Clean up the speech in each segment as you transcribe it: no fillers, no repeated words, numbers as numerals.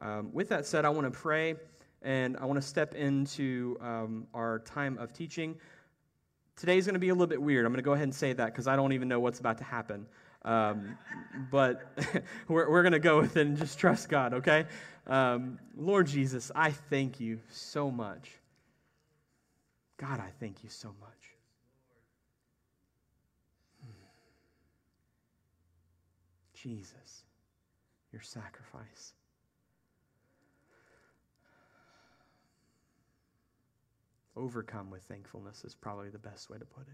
with that said, I want to pray, and I want to step into our time of teaching. Today's going to be a little bit weird. I'm going to go ahead and say that because I don't even know what's about to happen. But we're going to go with it and just trust God, okay? Lord Jesus, I thank you so much. God, I thank you so much. Jesus, your sacrifice. Overcome with thankfulness is probably the best way to put it.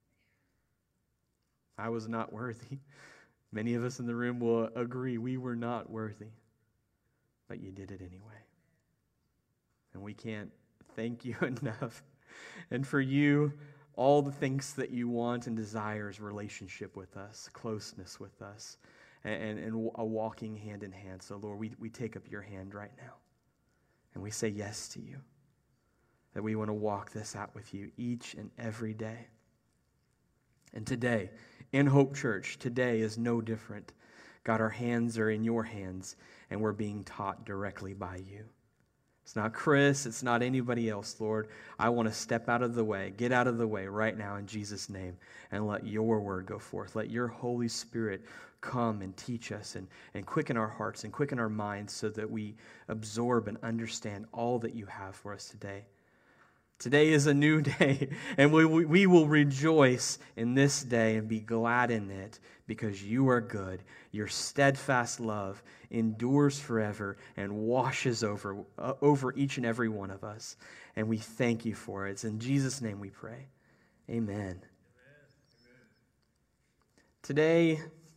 I was not worthy. Many of us in the room will agree we were not worthy, but you did it anyway. And we can't thank you enough. And for you, all the things that you want and desire is relationship with us, closeness with us, and a walking hand in hand. So, Lord, we take up your hand right now, and we say yes to you, that we want to walk this out with you each and every day. And today, in Hope Church, today is no different. God, our hands are in your hands, and we're being taught directly by you. It's not Chris, it's not anybody else, Lord. I want to step out of the way, get out of the way right now in Jesus' name, and let your word go forth. Let your Holy Spirit come and teach us and quicken our hearts and quicken our minds so that we absorb and understand all that you have for us today. Today is a new day, and we will rejoice in this day and be glad in it because you are good. Your steadfast love endures forever and washes over each and every one of us, and we thank you for it. It's in Jesus' name we pray. Amen. Today,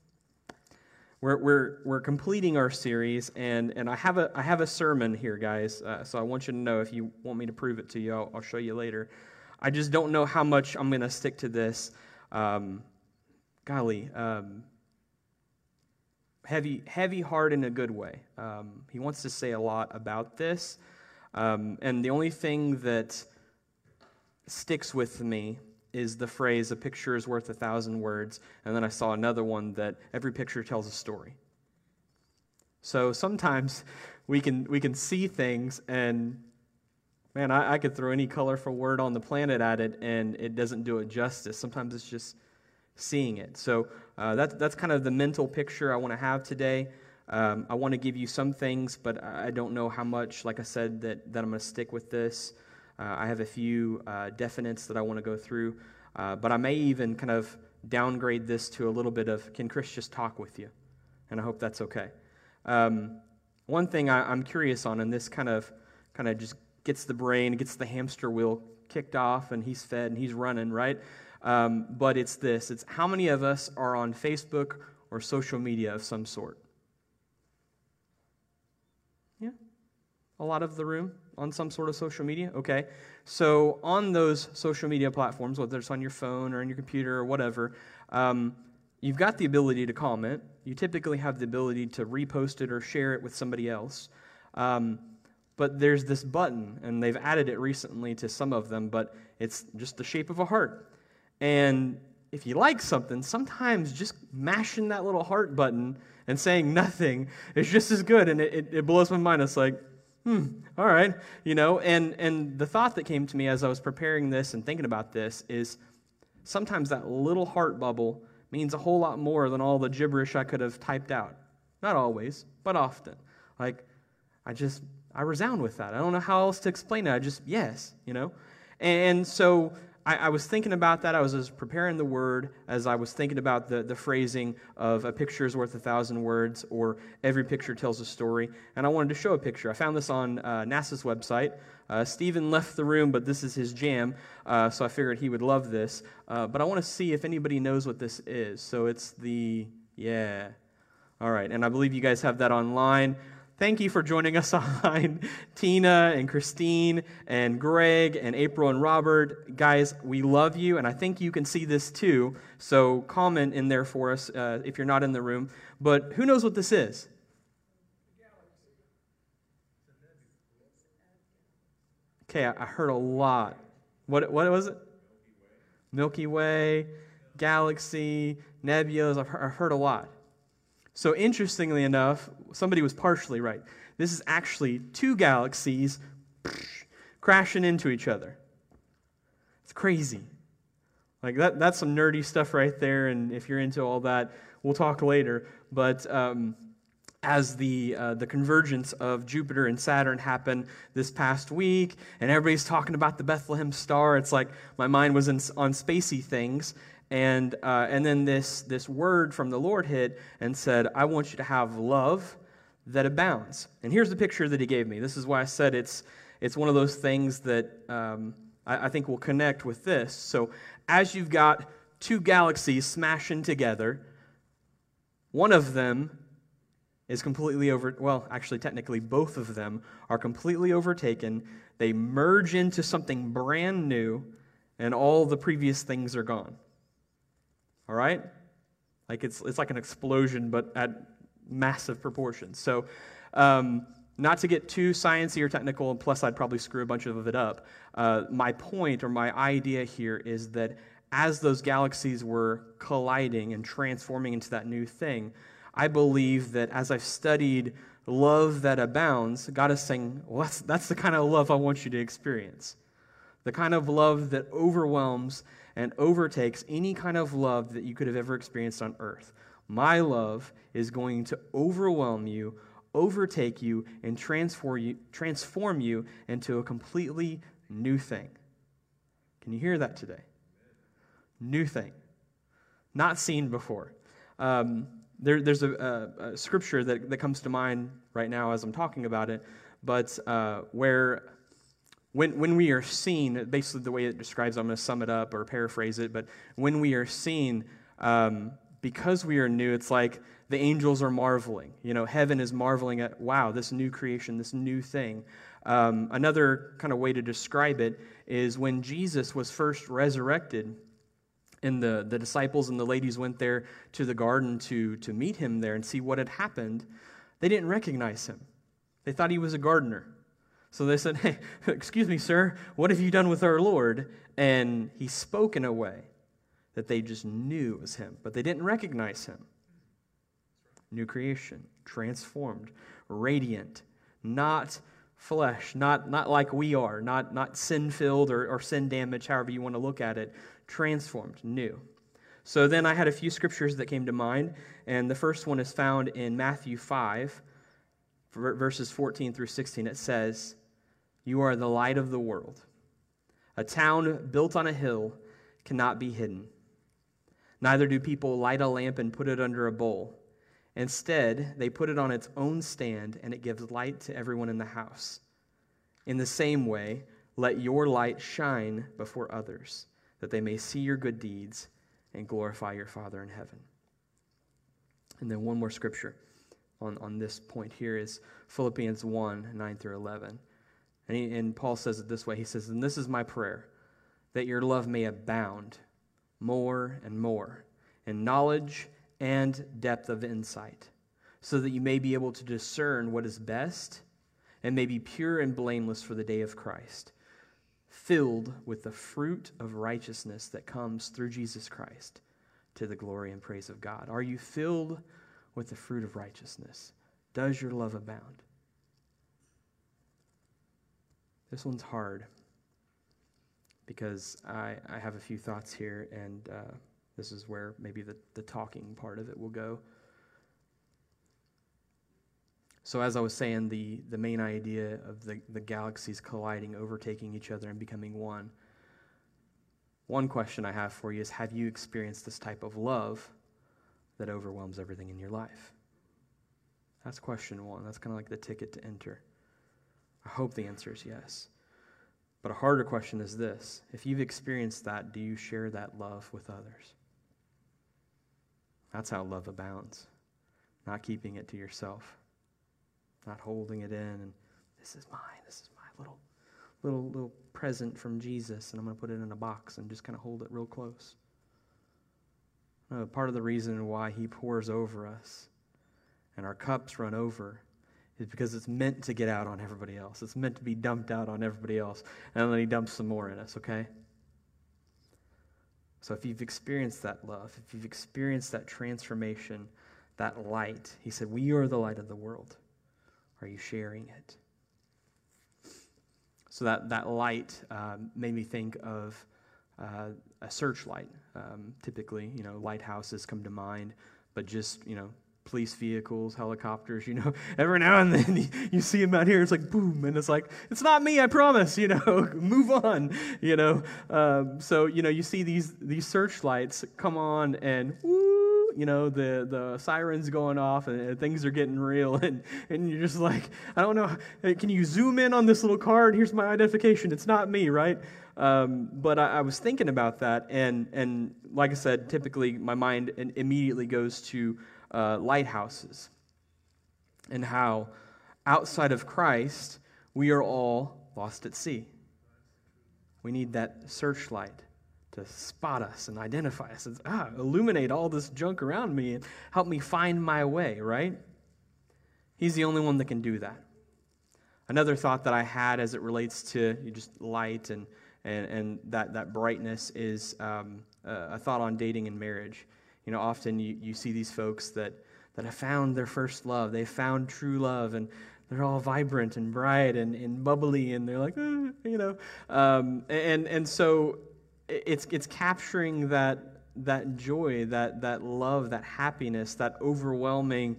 we're completing our series, and I have a sermon here, guys. So I want you to know, if you want me to prove it to you, I'll show you later. I just don't know how much I'm going to stick to this. Heavy heart in a good way. He wants to say a lot about this, and the only thing that sticks with me is the phrase, a picture is worth 1,000 words, and then I saw another one that every picture tells a story. So sometimes we can see things, and man, I could throw any colorful word on the planet at it, and it doesn't do it justice. Sometimes it's just seeing it. So that's kind of the mental picture I want to have today. I want to give you some things, but I don't know how much, like I said, that I'm going to stick with this. I have a few definites that I want to go through, but I may even kind of downgrade this to a little bit of, can Chris just talk with you? And I hope that's okay. One thing I'm curious on, and this kind of just gets the brain, gets the hamster wheel kicked off, and he's fed and he's running, right? But it's this. It's how many of us are on Facebook or social media of some sort? Yeah? A lot of the room on some sort of social media? Okay. So on those social media platforms, whether it's on your phone or on your computer or whatever, you've got the ability to comment. You typically have the ability to repost it or share it with somebody else. But there's this button, and they've added it recently to some of them, but it's just the shape of a heart. And if you like something, sometimes just mashing that little heart button and saying nothing is just as good, and it blows my mind. It's like, all right, and the thought that came to me as I was preparing this and thinking about this is sometimes that little heart bubble means a whole lot more than all the gibberish I could have typed out. Not always, but often. Like, I resound with that. I don't know how else to explain it. Yes. And so I was thinking about that. I was just preparing the word as I was thinking about the phrasing of a picture is worth 1,000 words, or every picture tells a story. And I wanted to show a picture. I found this on NASA's website. Stephen left the room, but this is his jam, so I figured he would love this. But I want to see if anybody knows what this is. So it's all right, and I believe you guys have that online. Thank you for joining us online, Tina and Christine and Greg and April and Robert. Guys, we love you, and I think you can see this too. So comment in there for us if you're not in the room. But who knows what this is? Okay, I heard a lot. What was it? Milky Way, galaxy, nebulas. I've heard a lot. So interestingly enough, somebody was partially right. This is actually two galaxies crashing into each other. It's crazy. Like that's some nerdy stuff right there, and if you're into all that, we'll talk later. But as the convergence of Jupiter and Saturn happened this past week, and everybody's talking about the Bethlehem star, it's like my mind was on spacey things, and then this word from the Lord hit and said, "I want you to have love that abounds." And here's the picture that He gave me. This is why I said it's one of those things that I think will connect with this. So as you've got two galaxies smashing together, one of them is completely actually technically both of them are completely overtaken. They merge into something brand new, and all the previous things are gone. All right? Like it's like an explosion, but at massive proportions. So not to get too sciencey or technical, and plus I'd probably screw a bunch of it up. My point or my idea here is that as those galaxies were colliding and transforming into that new thing, I believe that as I've studied love that abounds, God is saying, well, that's the kind of love I want you to experience. The kind of love that overwhelms and overtakes any kind of love that you could have ever experienced on earth. My love is going to overwhelm you, overtake you, and transform you into a completely new thing. Can you hear that today? New thing. Not seen before. There's a scripture that comes to mind right now as I'm talking about it, but where when we are seen, basically the way it describes, I'm going to sum it up or paraphrase it, but when we are seen, because we are new, it's like the angels are marveling. Heaven is marveling at, wow, this new creation, this new thing. Another kind of way to describe it is when Jesus was first resurrected, and the disciples and the ladies went there to the garden to meet him there and see what had happened, they didn't recognize him. They thought he was a gardener. So they said, "Hey, excuse me, sir, what have you done with our Lord?" And he spoke in a way that they just knew it was him, but they didn't recognize him. New creation, transformed, radiant, not flesh, not like we are, not sin-filled or sin-damaged, however you want to look at it, transformed, new. So then I had a few scriptures that came to mind, and the first one is found in Matthew 5, verses 14 through 16. It says, "You are the light of the world. A town built on a hill cannot be hidden. Neither do people light a lamp and put it under a bowl. Instead, they put it on its own stand, and it gives light to everyone in the house. In the same way, let your light shine before others, that they may see your good deeds and glorify your Father in heaven." And then one more scripture on this point here is Philippians 1, 9 through 11. And Paul says it this way. He says, "And this is my prayer, that your love may abound more and more in knowledge and depth of insight, so that you may be able to discern what is best and may be pure and blameless for the day of Christ, filled with the fruit of righteousness that comes through Jesus Christ to the glory and praise of God." Are you filled with the fruit of righteousness? Does your love abound? This one's hard because I have a few thoughts here, and this is where maybe the talking part of it will go. So as I was saying, the main idea of the galaxies colliding, overtaking each other, and becoming one. One question I have for you is, have you experienced this type of love that overwhelms everything in your life? That's question one. That's kind of like the ticket to enter. I hope the answer is yes. But a harder question is this. If you've experienced that, do you share that love with others? That's how love abounds. Not keeping it to yourself. Not holding it in and this is mine. This is my little present from Jesus, and I'm going to put it in a box and just kind of hold it real close. No, part of the reason why he pours over us and our cups run over is because it's meant to get out on everybody else. It's meant to be dumped out on everybody else, and then he dumps some more in us, okay? So if you've experienced that love, if you've experienced that transformation, that light, he said, we are the light of the world. Are you sharing it? So that light made me think of a searchlight. Typically, lighthouses come to mind, but just, police vehicles, helicopters, every now and then you see them out here, it's like, boom, and it's like, it's not me, I promise, move on, So, you see these searchlights come on and, woo, the sirens going off and things are getting real, and you're just like, I don't know, can you zoom in on this little card? Here's my identification. It's not me, right? But I was thinking about that, and like I said, typically my mind immediately goes to lighthouses, and how outside of Christ we are all lost at sea. We need that searchlight to spot us and identify us and illuminate all this junk around me and help me find my way, right? He's the only one that can do that. Another thought that I had as it relates to just light and that brightness is a thought on dating and marriage. Often you see these folks that have found their first love. They've found true love, and they're all vibrant and bright and bubbly, and they're like, and so it's capturing that joy, that love, that happiness, that overwhelming,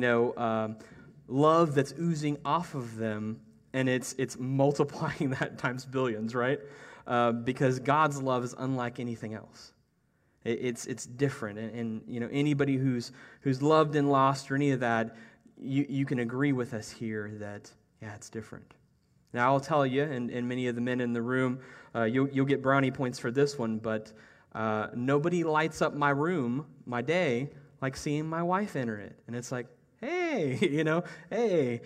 love that's oozing off of them, and it's multiplying that times billions, right? Because God's love is unlike anything else. It's different, and anybody who's loved and lost or any of that, you can agree with us here that it's different. Now I'll tell you, and many of the men in the room, you'll get brownie points for this one, but nobody lights up my room, my day, like seeing my wife enter it, and it's like, hey, hey,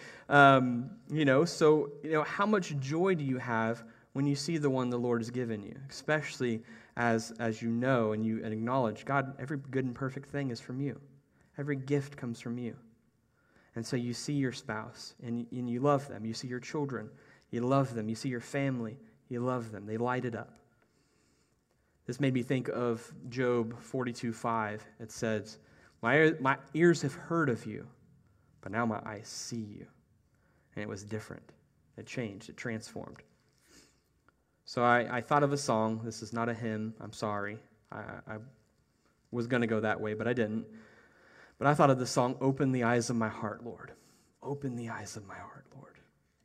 So how much joy do you have when you see the one the Lord has given you, especially as you know and you acknowledge, God, every good and perfect thing is from you. Every gift comes from you. And so you see your spouse, and you love them. You see your children, you love them. You see your family, you love them. They light it up. This made me think of Job 42:5. It says, my ears have heard of you, but now my eyes see you. And it was different. It changed. It transformed. So I thought of a song. This is not a hymn. I'm sorry. I was going to go that way, but I didn't. But I thought of the song, Open the Eyes of My Heart, Lord. Open the eyes of my heart, Lord.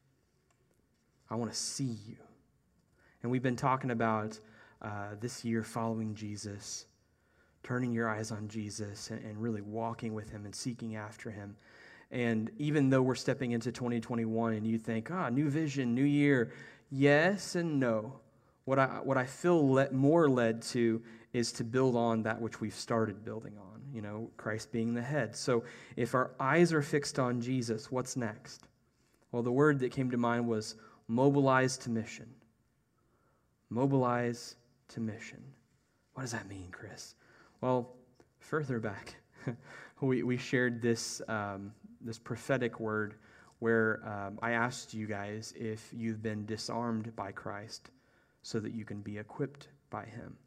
I want to see you. And we've been talking about this year following Jesus, turning your eyes on Jesus and really walking with him and seeking after him. And even though we're stepping into 2021 and you think, new vision, new year, yes and no. What I feel more led to is to build on that which we've started building on, Christ being the head. So if our eyes are fixed on Jesus, what's next? Well, the word that came to mind was mobilize to mission. Mobilize to mission. What does that mean, Chris? Well, further back, we shared this prophetic word where I asked you guys if you've been disarmed by Christ so that you can be equipped by him.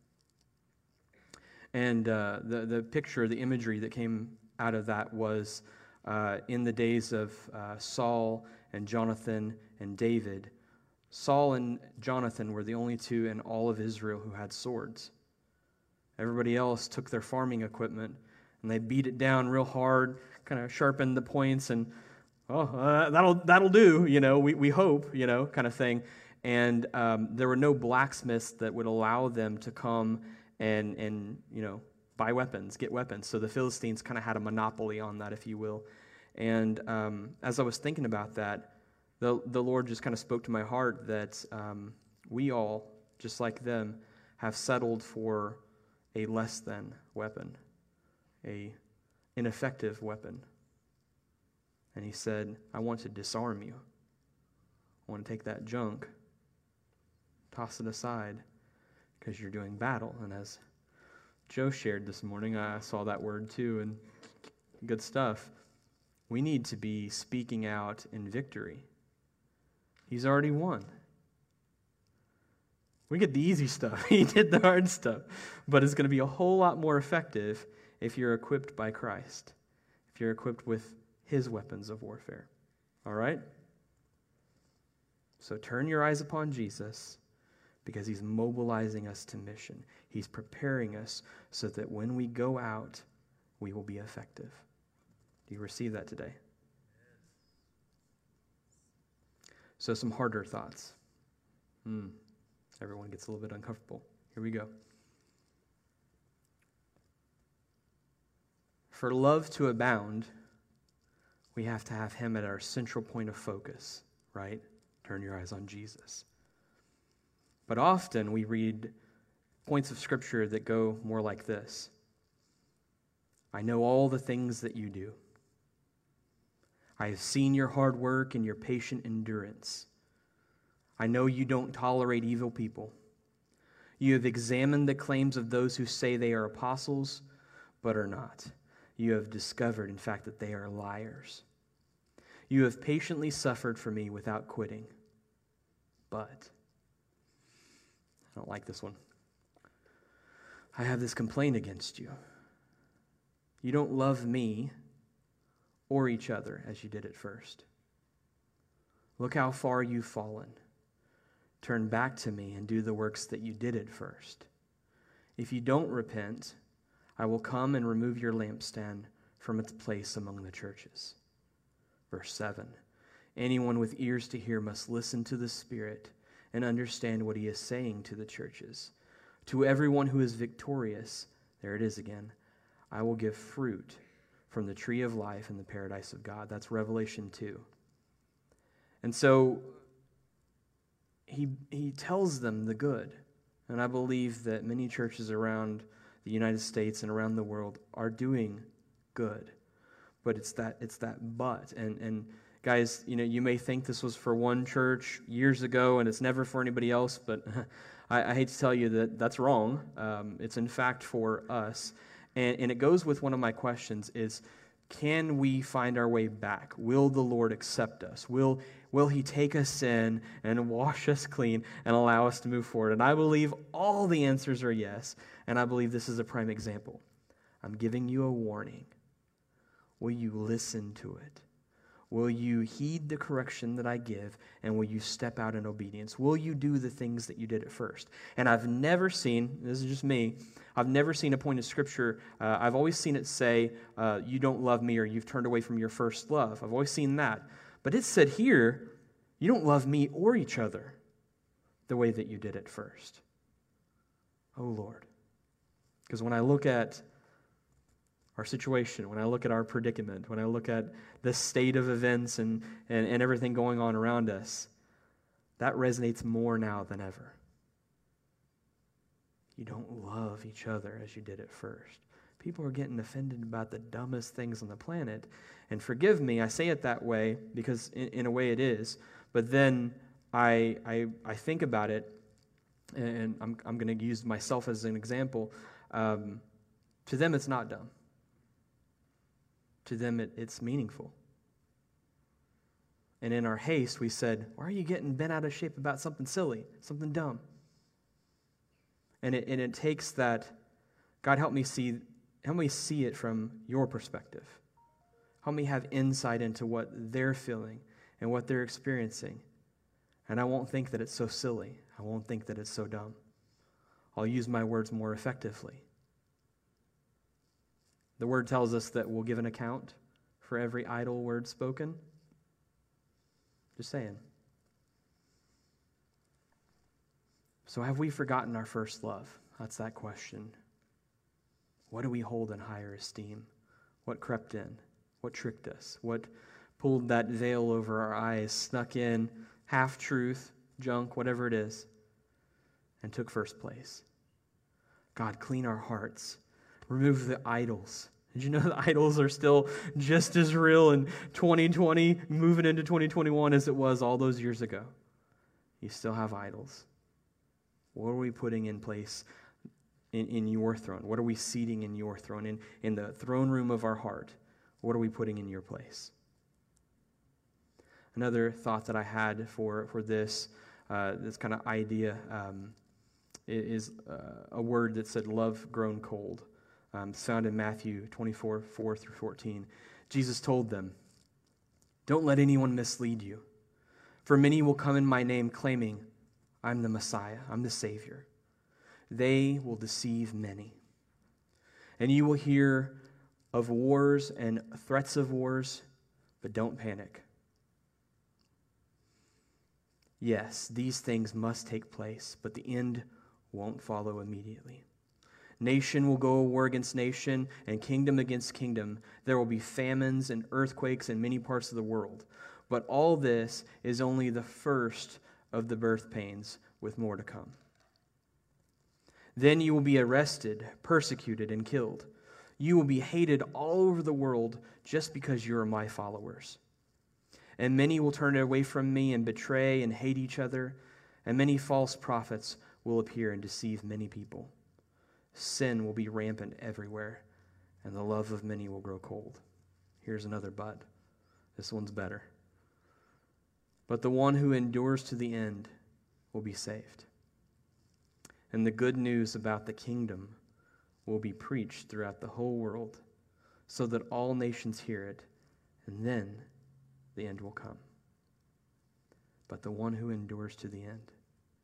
And the picture, the imagery that came out of that was in the days of Saul and Jonathan and David. Saul and Jonathan were the only two in all of Israel who had swords. Everybody else took their farming equipment and they beat it down real hard, kind of sharpened the points, and that'll do, we hope, kind of thing. And there were no blacksmiths that would allow them to come and buy weapons, get weapons. So the Philistines kind of had a monopoly on that, if you will. And as I was thinking about that, the Lord just kind of spoke to my heart that we all, just like them, have settled for a less than weapon, a ineffective weapon. And he said, I want to disarm you. I want to take that junk, toss it aside, because you're doing battle. And as Joe shared this morning, I saw that word too, and good stuff. We need to be speaking out in victory. He's already won. We get the easy stuff. He did the hard stuff. But it's going to be a whole lot more effective if you're equipped by Christ, if you're equipped with his weapons of warfare. All right? So turn your eyes upon Jesus because he's mobilizing us to mission. He's preparing us so that when we go out, we will be effective. Do you receive that today? So some harder thoughts. Everyone gets a little bit uncomfortable. Here we go. For love to abound, we have to have him at our central point of focus, right? Turn your eyes on Jesus. But often we read points of Scripture that go more like this. I know all the things that you do. I have seen your hard work and your patient endurance. I know you don't tolerate evil people. You have examined the claims of those who say they are apostles, but are not. You have discovered, in fact, that they are liars. You have patiently suffered for me without quitting. But, I don't like this one. I have this complaint against you. You don't love me or each other as you did at first. Look how far you've fallen. Turn back to me and do the works that you did at first. If you don't repent, I will come and remove your lampstand from its place among the churches. Verse 7, anyone with ears to hear must listen to the Spirit and understand what he is saying to the churches. To everyone who is victorious, there it is again, I will give fruit from the tree of life in the paradise of God. That's Revelation 2. And so he tells them the good. And I believe that many churches around the United States and around the world are doing good. But it's that but. And guys, you may think this was for one church years ago and it's never for anybody else, but I hate to tell you that that's wrong. It's in fact for us. And it goes with one of my questions is, can we find our way back? Will the Lord accept us? Will he take us in and wash us clean and allow us to move forward? And I believe all the answers are yes, and I believe this is a prime example. I'm giving you a warning. Will you listen to it? Will you heed the correction that I give, and will you step out in obedience? Will you do the things that you did at first? And I've never seen, this is just me, I've never seen a point of Scripture, I've always seen it say, you don't love me or you've turned away from your first love. I've always seen that. But it said here, you don't love me or each other the way that you did at first. Oh, Lord. Because when I look at our situation, when I look at our predicament, when I look at the state of events and everything going on around us, that resonates more now than ever. You don't love each other as you did at first. People are getting offended about the dumbest things on the planet. And forgive me, I say it that way because in a way it is. But then I think about it, and I'm going to use myself as an example. To them, it's not dumb. To them, it's meaningful. And in our haste, we said, why are you getting bent out of shape about something silly, something dumb? And it takes that, God, help me see it from your perspective. Help me have insight into what they're feeling and what they're experiencing. And I won't think that it's so silly. I won't think that it's so dumb. I'll use my words more effectively. The word tells us that we'll give an account for every idle word spoken. Just saying. So have we forgotten our first love? That's that question. What do we hold in higher esteem? What crept in? What tricked us? What pulled that veil over our eyes, snuck in half-truth, junk, whatever it is, and took first place? God, clean our hearts. Remove the idols. Did you know the idols are still just as real in 2020, moving into 2021 as it was all those years ago? You still have idols. What are we putting in place in your throne? What are we seating in your throne? In the throne room of our heart, what are we putting in your place? Another thought that I had for this kind of idea is a word that said love grown cold. It's found in Matthew 24, 4 through 14. Jesus told them, Don't let anyone mislead you. For many will come in my name claiming, I'm the Messiah, I'm the Savior. They will deceive many. And you will hear of wars and threats of wars, but don't panic. Yes, these things must take place, but the end won't follow immediately. Nation will go war against nation, and kingdom against kingdom. There will be famines and earthquakes in many parts of the world. But all this is only the first of the birth pains, with more to come. Then you will be arrested, persecuted, and killed. You will be hated all over the world just because you are my followers. And many will turn away from me and betray and hate each other, and many false prophets will appear and deceive many people. Sin will be rampant everywhere, and the love of many will grow cold. Here's another but. This one's better. But the one who endures to the end will be saved. And the good news about the kingdom will be preached throughout the whole world, so that all nations hear it, and then the end will come. But the one who endures to the end.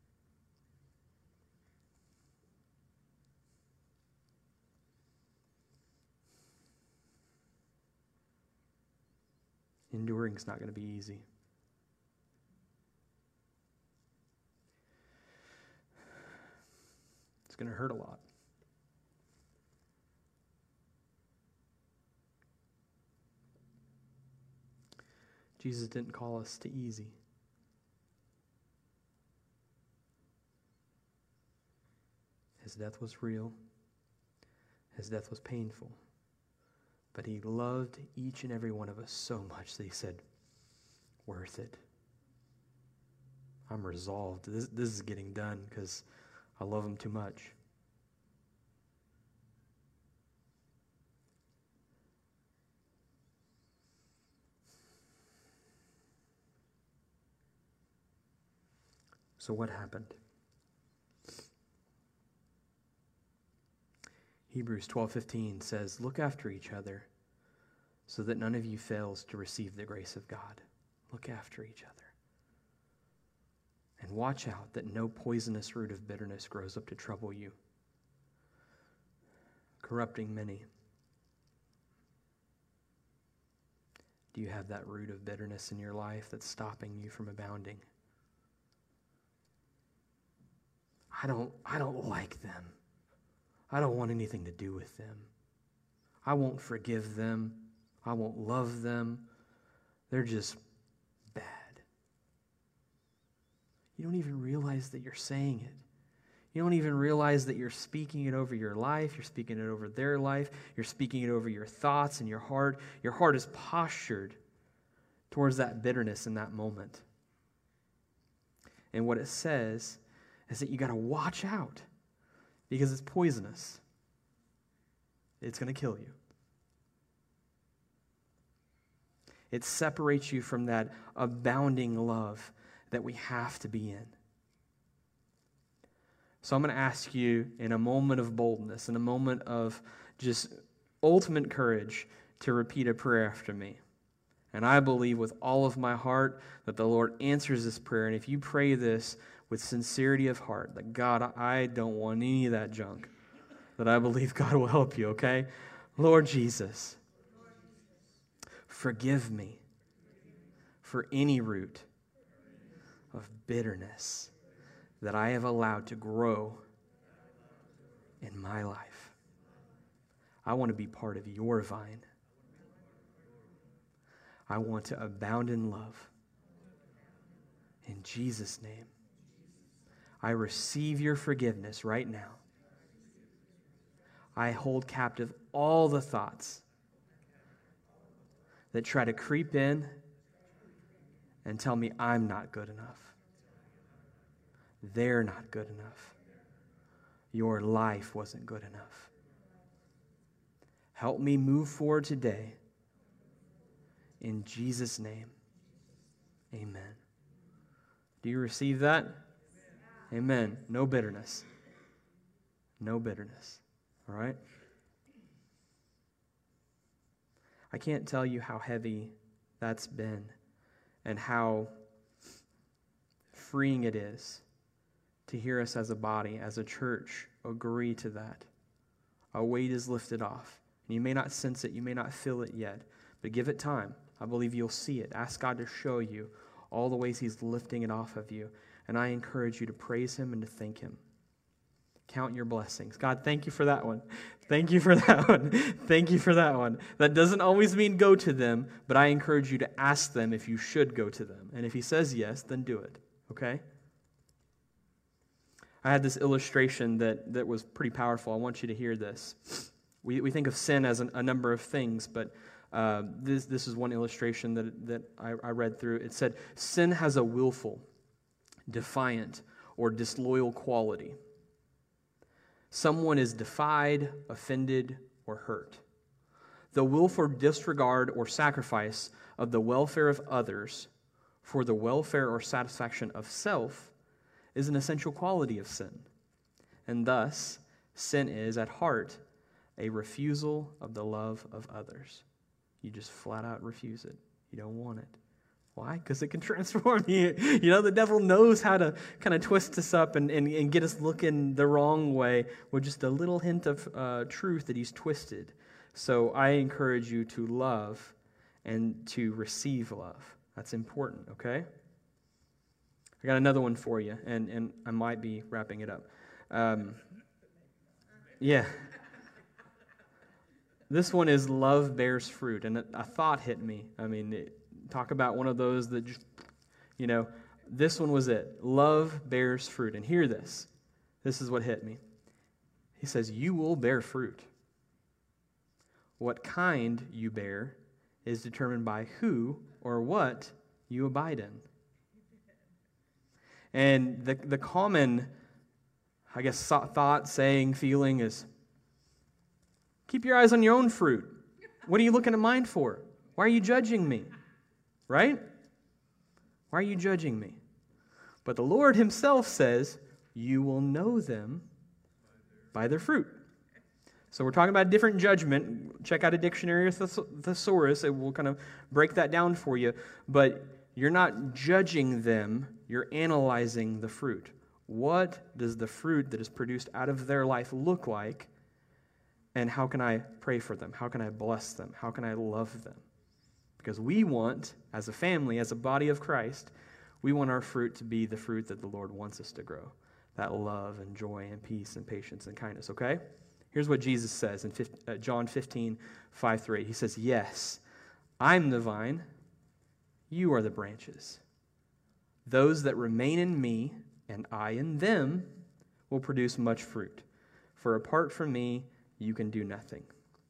Enduring is not going to be easy. It's going to hurt a lot. Jesus didn't call us to easy. His death was real. His death was painful. But he loved each and every one of us so much that he said, worth it. I'm resolved. This is getting done because I love him too much. So what happened? Hebrews 12:15 says, look after each other so that none of you fails to receive the grace of God. Look after each other. And watch out that no poisonous root of bitterness grows up to trouble you, corrupting many. Do you have that root of bitterness in your life that's stopping you from abounding? I don't like them. I don't want anything to do with them. I won't forgive them. I won't love them. They're just bad. You don't even realize that you're saying it. You don't even realize that you're speaking it over your life. You're speaking it over their life. You're speaking it over your thoughts and your heart. Your heart is postured towards that bitterness in that moment. And what it says is that you got to watch out because it's poisonous. It's going to kill you. It separates you from that abounding love that we have to be in. So I'm going to ask you in a moment of boldness, in a moment of just ultimate courage, to repeat a prayer after me. And I believe with all of my heart that the Lord answers this prayer. And if you pray this with sincerity of heart, that God, I don't want any of that junk, that I believe God will help you, okay? Lord Jesus, forgive me for any root of bitterness that I have allowed to grow in my life. I want to be part of your vine. I want to abound in love. In Jesus' name, I receive your forgiveness right now. I hold captive all the thoughts that try to creep in and tell me I'm not good enough. They're not good enough. Your life wasn't good enough. Help me move forward today. In Jesus' name, amen. Do you receive that? Amen. No bitterness. No bitterness. All right? I can't tell you how heavy that's been, and how freeing it is to hear us as a body, as a church, agree to that. A weight is lifted off. And you may not sense it, you may not feel it yet, but give it time. I believe you'll see it. Ask God to show you all the ways He's lifting it off of you. And I encourage you to praise Him and to thank Him. Count your blessings. God, thank you for that one. Thank you for that one. Thank you for that one. That doesn't always mean go to them, but I encourage you to ask them if you should go to them. And if He says yes, then do it. Okay? I had this illustration that was pretty powerful. I want you to hear this. We think of sin as a number of things, but this is one illustration that I read through. It said, sin has a willful, defiant, or disloyal quality. Someone is defied, offended, or hurt. The willful disregard or sacrifice of the welfare of others for the welfare or satisfaction of self is an essential quality of sin. And thus, sin is, at heart, a refusal of the love of others. You just flat out refuse it. You don't want it. Why? Because it can transform you. You know, the devil knows how to kind of twist us up and get us looking the wrong way with just a little hint of truth that he's twisted. So I encourage you to love and to receive love. That's important, okay? I got another one for you, and I might be wrapping it up. Yeah. This one is love bears fruit, and a thought hit me. I mean, talk about one of those that just, this one was it. Love bears fruit. And hear this. This is what hit me. He says, you will bear fruit. What kind you bear is determined by who or what you abide in. And the common, I guess, thought, saying, feeling is, keep your eyes on your own fruit. What are you looking at mine for? Why are you judging me? Right? Why are you judging me? But the Lord Himself says, you will know them by their fruit. So we're talking about different judgment. Check out a dictionary or thesaurus. It will kind of break that down for you. But you're not judging them. You're analyzing the fruit. What does the fruit that is produced out of their life look like? And how can I pray for them? How can I bless them? How can I love them? Because we want, as a family, as a body of Christ, we want our fruit to be the fruit that the Lord wants us to grow. That love and joy and peace and patience and kindness, okay? Here's what Jesus says in John 15, 5-8. He says, yes, I'm the vine, you are the branches. Those that remain in me and I in them will produce much fruit. For apart from me, you can do nothing.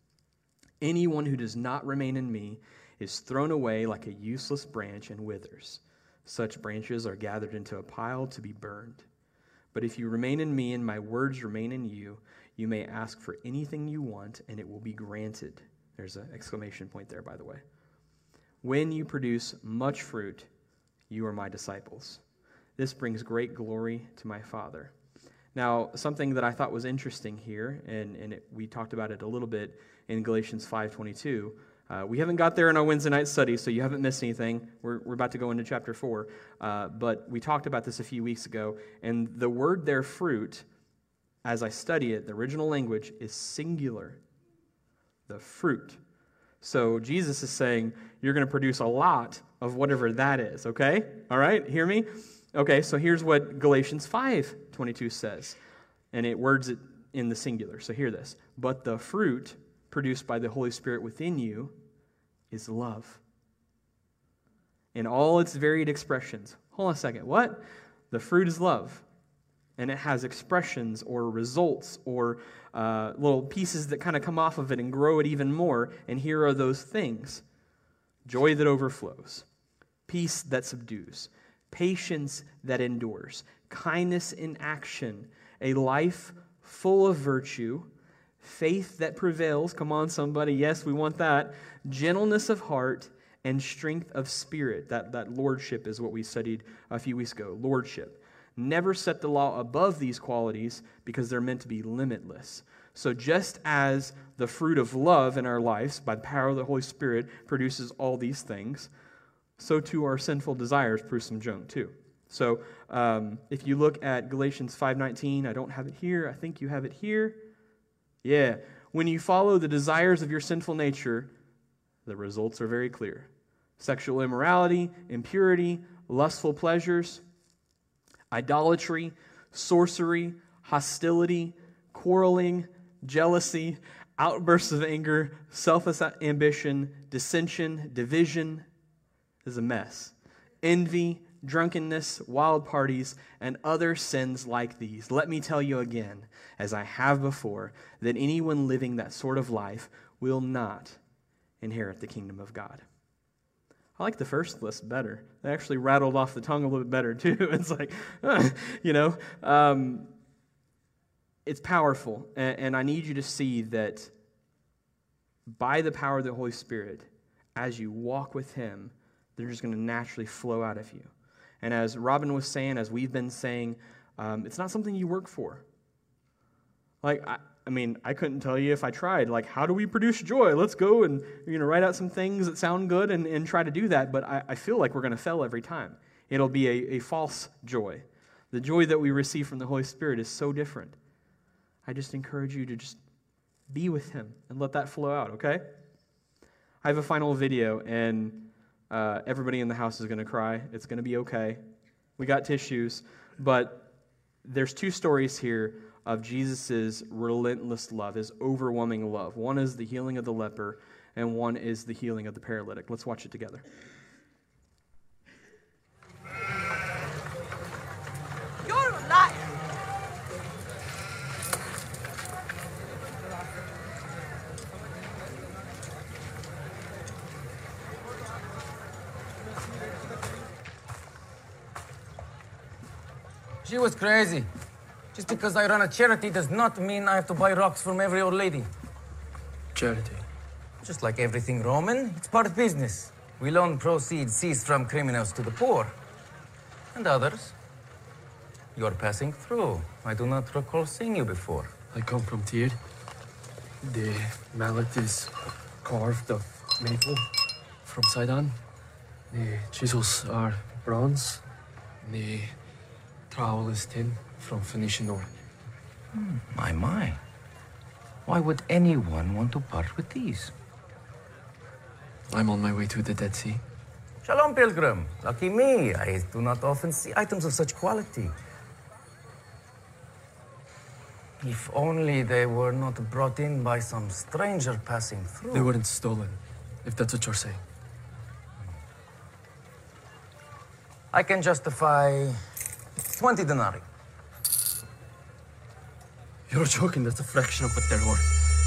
Anyone who does not remain in me is thrown away like a useless branch and withers. Such branches are gathered into a pile to be burned. But if you remain in me and my words remain in you, you may ask for anything you want and it will be granted. There's an exclamation point there, by the way. When you produce much fruit, you are my disciples. This brings great glory to my Father. Now, something that I thought was interesting here, and we talked about it a little bit in Galatians 5:22. We haven't got there in our Wednesday night study, so you haven't missed anything. We're about to go into chapter 4. But we talked about this a few weeks ago, and the word there, fruit, as I study it, the original language is singular. The fruit. So Jesus is saying, you're going to produce a lot of whatever that is, okay? All right, hear me? Okay, so here's what Galatians 5:22 says, and it words it in the singular. So hear this. But the fruit produced by the Holy Spirit within you is love. In all its varied expressions. Hold on a second. What? The fruit is love. And it has expressions or results or little pieces that kind of come off of it and grow it even more. And here are those things. Joy that overflows. Peace that subdues. Patience that endures. Kindness in action. A life full of virtue. Faith that prevails. Come on, somebody. Yes, we want that. Gentleness of heart and strength of spirit. That lordship is what we studied a few weeks ago. Lordship. Never set the law above these qualities because they're meant to be limitless. So just as the fruit of love in our lives, by the power of the Holy Spirit, produces all these things, so too our sinful desires produce some junk too. So if you look at Galatians 5:19, I don't have it here. I think you have it here. Yeah. When you follow the desires of your sinful nature, the results are very clear. Sexual immorality, impurity, lustful pleasures, idolatry, sorcery, hostility, quarreling, jealousy, outbursts of anger, selfish ambition, dissension, division. This is a mess. Envy, drunkenness, wild parties, and other sins like these. Let me tell you again, as I have before, that anyone living that sort of life will not inherit the kingdom of God. I like the first list better. It actually rattled off the tongue a little bit better, too. It's like, it's powerful. And I need you to see that by the power of the Holy Spirit, as you walk with Him, they're just going to naturally flow out of you. And as Robin was saying, as we've been saying, it's not something you work for. Like, I couldn't tell you if I tried. Like, how do we produce joy? Let's go and write out some things that sound good and try to do that. But I feel like we're going to fail every time. It'll be a false joy. The joy that we receive from the Holy Spirit is so different. I just encourage you to just be with Him and let that flow out, okay? I have a final video, and everybody in the house is going to cry. It's going to be okay. We got tissues. But there's two stories here of Jesus' relentless love, His overwhelming love. One is the healing of the leper, and one is the healing of the paralytic. Let's watch it together. You're a liar. She was crazy. Just because I run a charity does not mean I have to buy rocks from every old lady. Charity. Just like everything Roman, it's part of business. We loan proceeds seized from criminals to the poor. And others. You're passing through. I do not recall seeing you before. I come from Tyr. The mallet is carved of maple from Sidon. The chisels are bronze. The trowel is tin from Phoenician ore. My. Why would anyone want to part with these? I'm on my way to the Dead Sea. Shalom, pilgrim. Lucky me. I do not often see items of such quality. If only they were not brought in by some stranger passing through. They weren't stolen, if that's what you're saying. I can justify 20 denarii. You're joking, that's a fraction of what they're worth.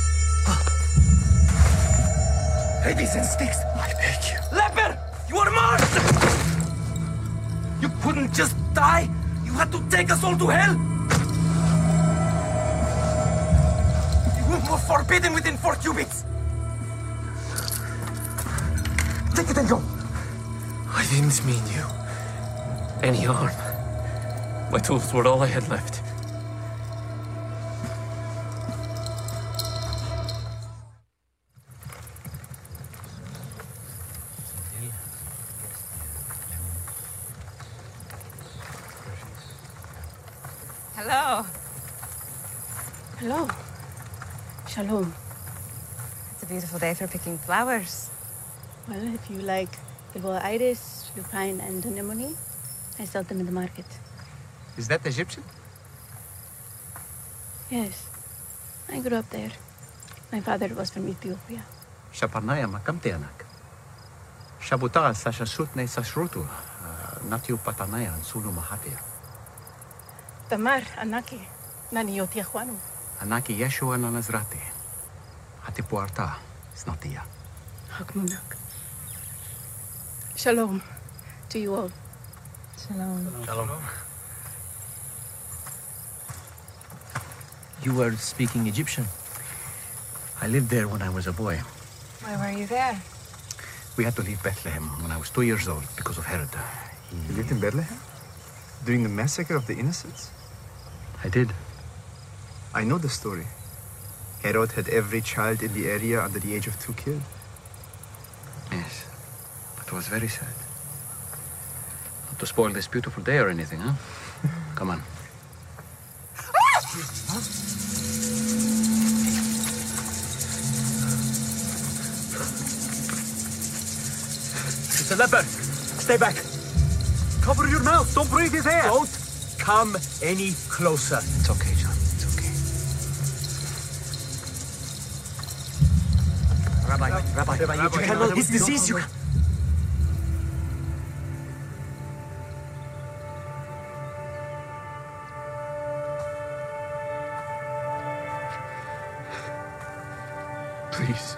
Ladies and sticks! I beg you. Leper! You are marked! You couldn't just die! You had to take us all to hell! You were forbidden within 4 cubits! Take it and go! I didn't mean you. Any harm. My tools were all I had left. Hello. Hello. Shalom. It's a beautiful day for picking flowers. Well, if you like the gold iris, lupine, and anemone, I sell them in the market. Is that Egyptian? Yes. I grew up there. My father was from Ethiopia. Shaparnaya makamtianak. Shabuta sashashutne sashrutu. Natiu patanaya sulu mahatia. Tamar, Anaki, Naniyotia Juanu. Anaki Yeshua nanazrati. Hatipuarta snatia. Hakmunak. Shalom to you all. Shalom. Shalom. You were speaking Egyptian. I lived there when I was a boy. Why were you there? We had to leave Bethlehem when I was 2 years old because of Herod. You lived in Bethlehem? During the massacre of the innocents? I did. I know the story. Herod had every child in the area under the age of 2 killed. Yes, but it was very sad. Not to spoil this beautiful day or anything, huh? Come on. It's a leopard. Stay back. Cover your mouth. Don't breathe his air. Don't come any closer. It's okay, John. It's okay. Rabbi, you cannot. His disease. You. Please.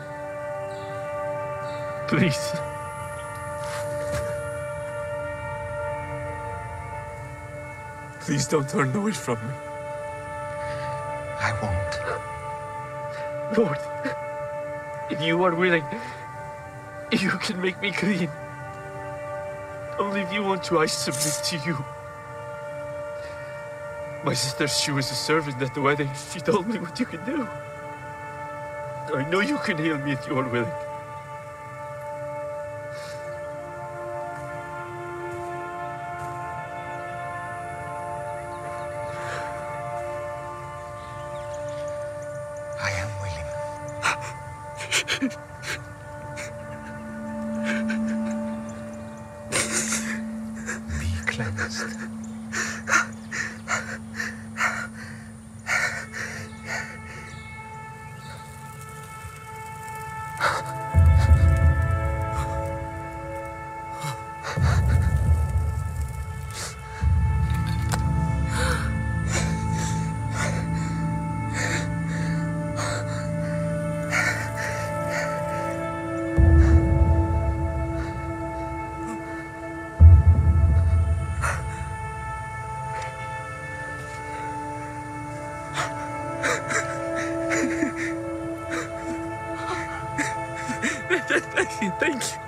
Please. Please don't turn away from me. I won't. Lord, if you are willing, you can make me clean. Only if you want to, I submit to you. My sister, she was a servant at the wedding. She told me what you can do. I know you can heal me if you are willing. I am willing. Be cleansed. Thank you.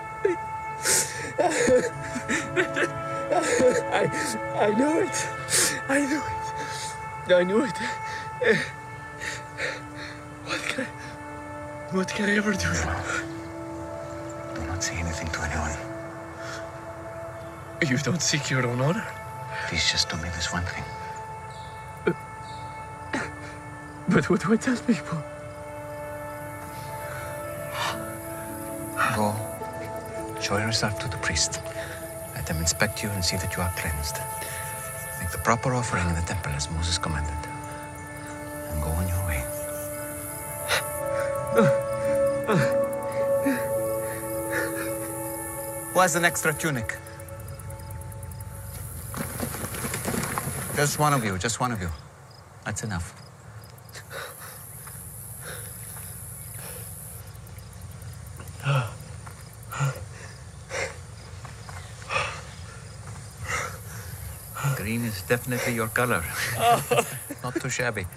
I knew it. I knew it. I knew it. What can I ever do? Do not say anything to anyone. You don't seek your own honor? Please just do me this one thing. But what do I tell people? Go. Show yourself to the priest. Let them inspect you and see that you are cleansed. Make the proper offering in the temple as Moses commanded. And go on your way. Who has an extra tunic? Just one of you, just one of you. That's enough. Green is definitely your color. Not too shabby.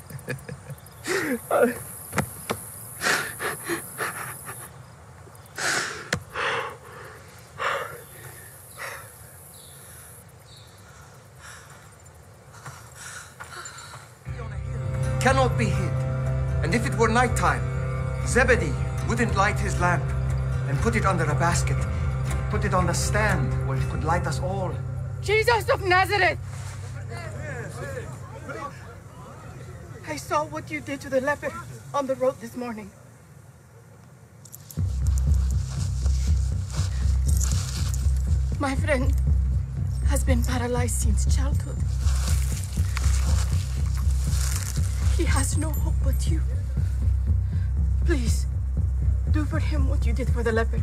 Cannot be hid. And if it were nighttime, Zebedee wouldn't light his lamp and put it under a basket. Put it on the stand where it could light us all. Jesus of Nazareth! I saw what you did to the leper on the road this morning. My friend has been paralyzed since childhood. He has no hope but you. Please, do for him what you did for the leper.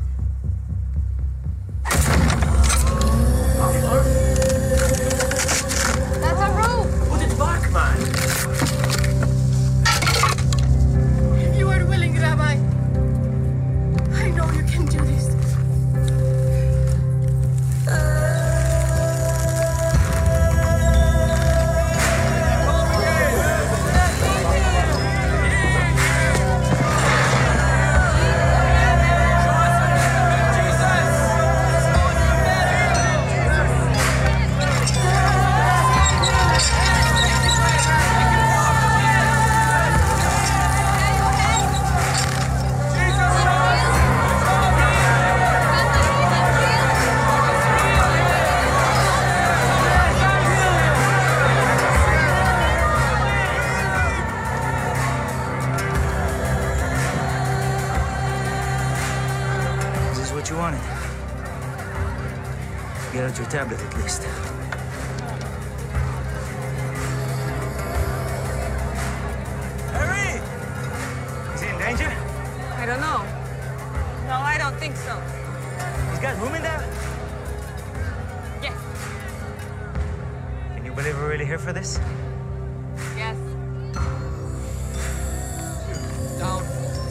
That's a rope! Put it back, man. If you are willing, Rabbi, I know you can do this. tablet at least. Harry! Is he in danger? I don't know. No, I don't think so. He's got room in there? Yes. Can you believe we're really here for this? Yes. Down.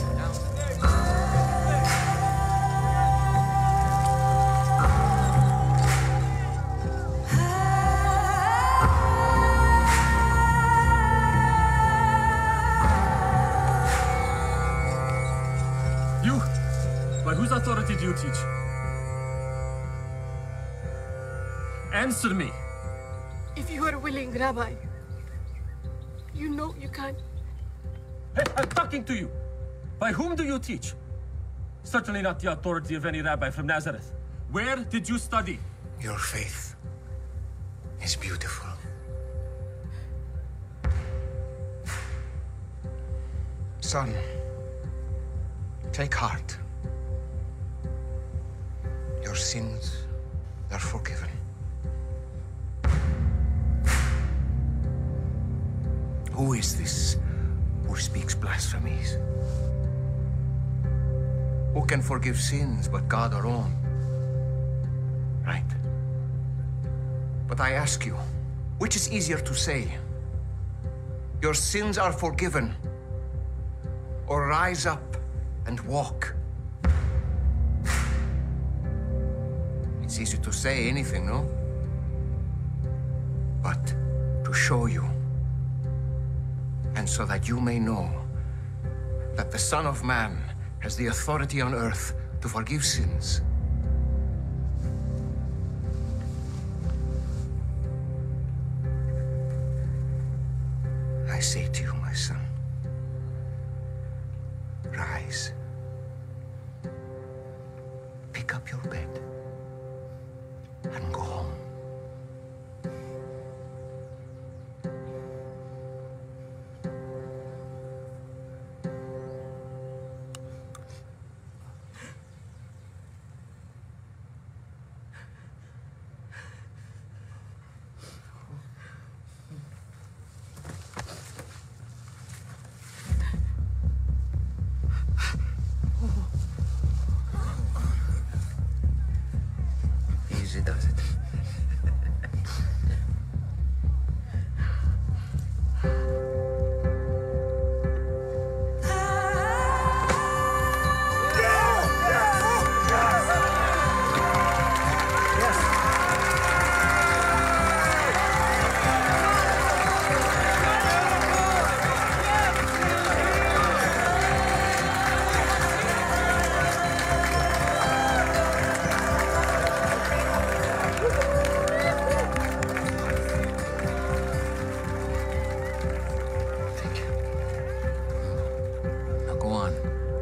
You? By whose authority do you teach? Answer me. If you are willing, Rabbi, you know you can. Hey, I'm talking to you. By whom do you teach? Certainly not the authority of any rabbi from Nazareth. Where did you study? Your faith is beautiful. Son, take heart. Your sins are forgiven. Who is this who speaks blasphemies? Who can forgive sins but God alone? Right. But I ask you, which is easier to say? Your sins are forgiven, or rise up and walk? It's easy to say anything, no? But to show you, and so that you may know that the Son of Man has the authority on earth to forgive sins. I say to you, my son, rise, pick up your bed, and go home. Easy does it. Now go on.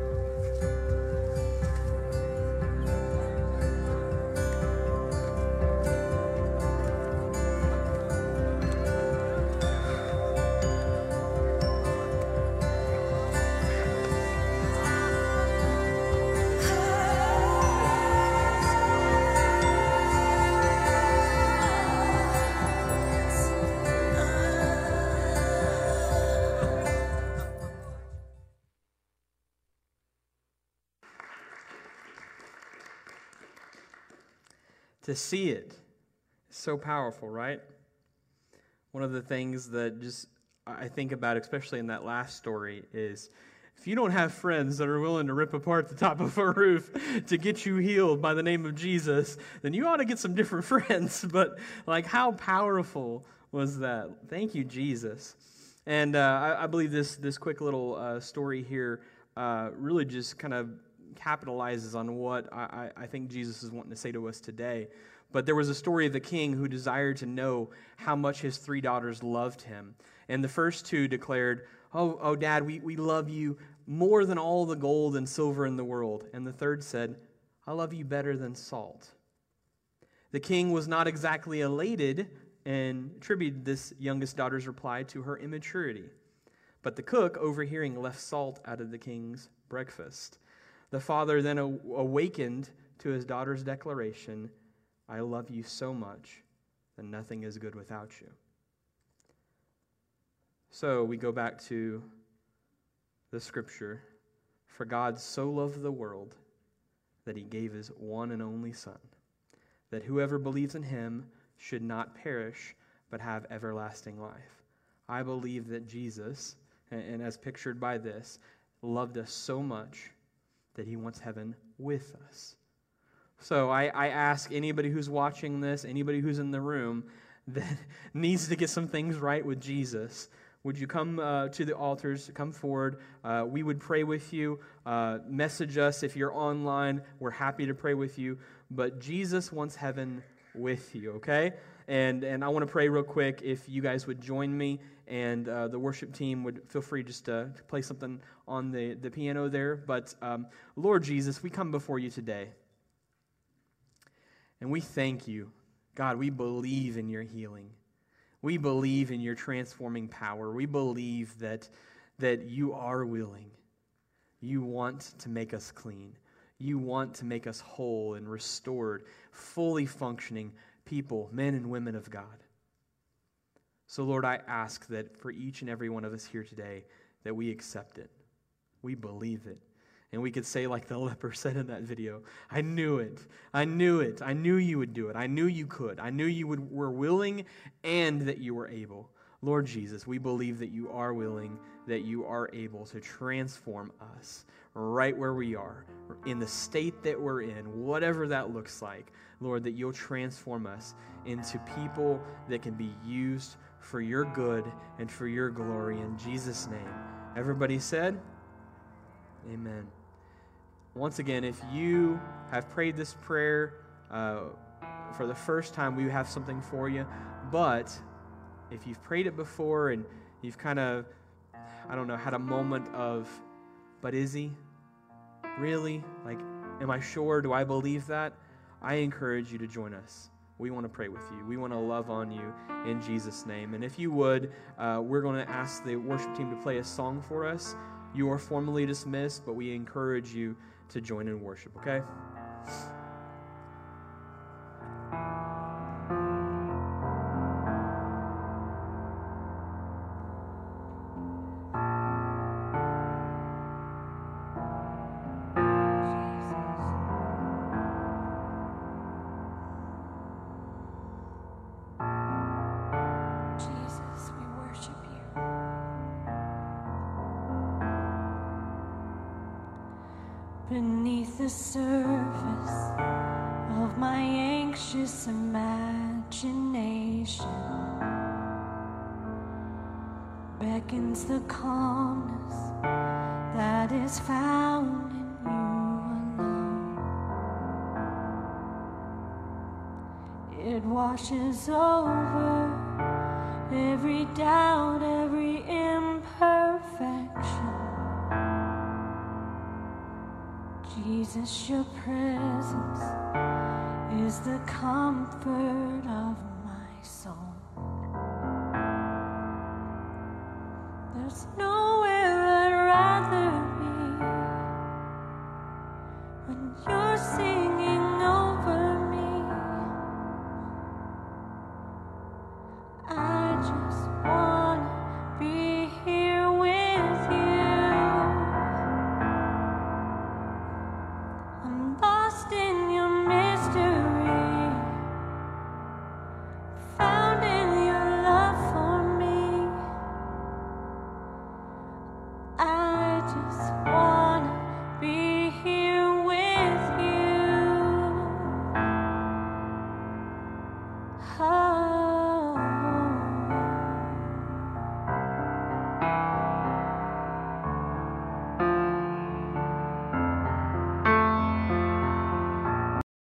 To see it is so powerful, right? One of the things that just I think about, especially in that last story, is if you don't have friends that are willing to rip apart the top of a roof to get you healed by the name of Jesus, then you ought to get some different friends. But like, how powerful was that? Thank you, Jesus. And I believe this quick little story here really just kind of capitalizes on what I think Jesus is wanting to say to us today. But there was a story of the king who desired to know how much his 3 daughters loved him. And the first 2 declared, oh, Dad, we love you more than all the gold and silver in the world. And the third said, I love you better than salt. The king was not exactly elated and attributed this youngest daughter's reply to her immaturity. But the cook, overhearing, left salt out of the king's breakfast. The father then awakened to his daughter's declaration, I love you so much that nothing is good without you. So we go back to the scripture. For God so loved the world that he gave his one and only Son, that whoever believes in him should not perish, but have everlasting life. I believe that Jesus, and as pictured by this, loved us so much that he wants heaven with us. So I ask anybody who's watching this, anybody who's in the room that needs to get some things right with Jesus, would you come to the altars, come forward. We would pray with you. Message us if you're online. We're happy to pray with you. But Jesus wants heaven with you, okay? And I want to pray real quick if you guys would join me, and the worship team would feel free just to play something on the piano there. But Lord Jesus, we come before you today, and we thank you. God, we believe in your healing. We believe in your transforming power. We believe that you are willing. You want to make us clean. You want to make us whole and restored, fully functioning people, men and women of God. So, Lord, I ask that for each and every one of us here today, that we accept it. We believe it. And we could say like the leper said in that video, I knew it. I knew it. I knew you would do it. I knew you could. I knew you were willing and that you were able. Lord Jesus, we believe that you are willing, that you are able to transform us right where we are, in the state that we're in, whatever that looks like. Lord, that you'll transform us into people that can be used for your good and for your glory. In Jesus' name. Everybody said, amen. Once again, if you have prayed this prayer for the first time, we have something for you. But if you've prayed it before and you've kind of, had a moment of, but is he? Really? Like, am I sure? Do I believe that? I encourage you to join us. We want to pray with you. We want to love on you in Jesus' name. And if you would, we're going to ask the worship team to play a song for us. You are formally dismissed, but we encourage you to join in worship, okay? Jesus, we worship you. Beneath the surface of my anxious imagination beckons the calmness that is found in you alone. It washes over every doubt, every imperfection. Jesus, your presence is the comfort of my soul. There's nowhere I'd rather be when you're singing over me. I just wanna be here with you. I'm lost in your mystery, found in your love for me. I just want